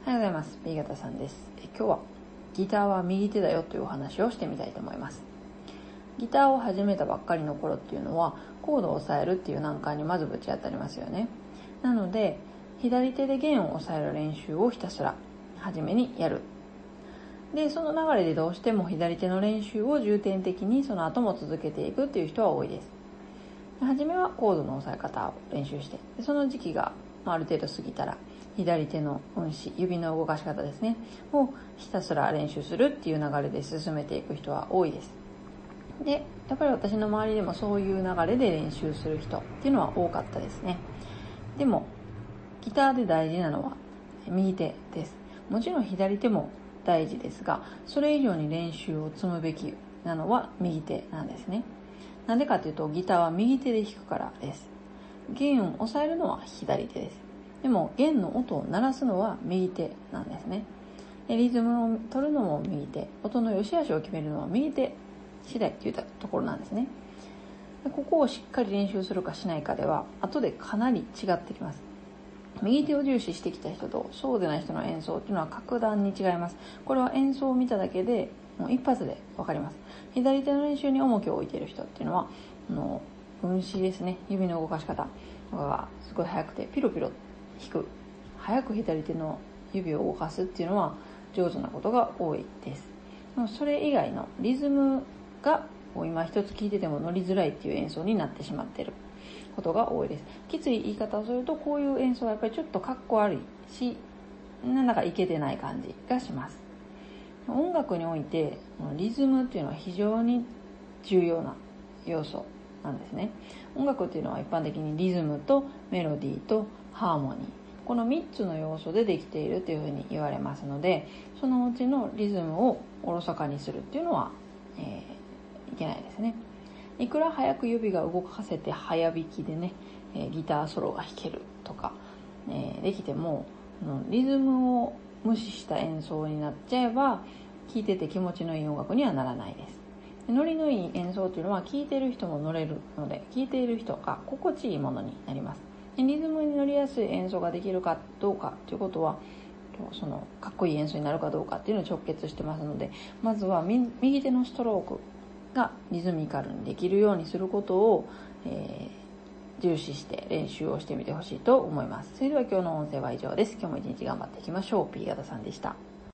おはようございます。B 型さんです。今日はギターは右手だよというお話をしてみたいと思います。ギターを始めたばっかりの頃っていうのはコードを押さえるっていう難関にまずぶち当たりますよね。なので左手で弦を押さえる練習をひたすら初めにやる。で、その流れでどうしても左手の練習を重点的にその後も続けていくっていう人は多いです。初めはコードの押さえ方を練習して、その時期がある程度過ぎたら左手の運指、指の動かし方ですねをひたすら練習するっていう流れで進めていく人は多いです。で、やっぱり私の周りでもそういう流れで練習する人っていうのは多かったですね。でもギターで大事なのは右手です。もちろん左手も大事ですが、それ以上に練習を積むべきなのは右手なんですね。なんでかというと、ギターは右手で弾くからです。弦を押さえるのは左手です。でも弦の音を鳴らすのは右手なんですね。リズムを取るのも右手、音の良し悪しを決めるのは右手次第といったところなんですね。ここをしっかり練習するかしないかでは後でかなり違ってきます。右手を重視してきた人とそうでない人の演奏っていうのは格段に違います。これは演奏を見ただけでもう一発でわかります。左手の練習に重きを置いている人っていうのは運指ですね、指の動かし方がすごい速くてピロピロ弾く、早く左手の指を動かすっていうのは上手なことが多いです。それ以外のリズムが今一つ聴いてても乗りづらいっていう演奏になってしまっていることが多いです。きつい言い方をすると、こういう演奏はやっぱりちょっとかっこ悪いし、なんだかいけてない感じがします。音楽においてリズムっていうのは非常に重要な要素なんですね。音楽っていうのは一般的にリズムとメロディーとハーモニー、この3つの要素でできているというふうに言われますので、そのうちのリズムをおろそかにするっていうのは、いけないですね。いくら早く指が動かせて早弾きでね、ギターソロが弾けるとか、できてもリズムを無視した演奏になっちゃえば聴いてて気持ちのいい音楽にはならないです。ノリのいい演奏というのは聴いている人も乗れるので、聴いている人が心地いいものになります。リズムに乗りやすい演奏ができるかどうかということは、そのかっこいい演奏になるかどうかっていうのを直結してますので、まずは右手のストロークがリズミカルにできるようにすることを、重視して練習をしてみてほしいと思います。それでは今日の音声は以上です。今日も一日頑張っていきましょう。P 型さんでした。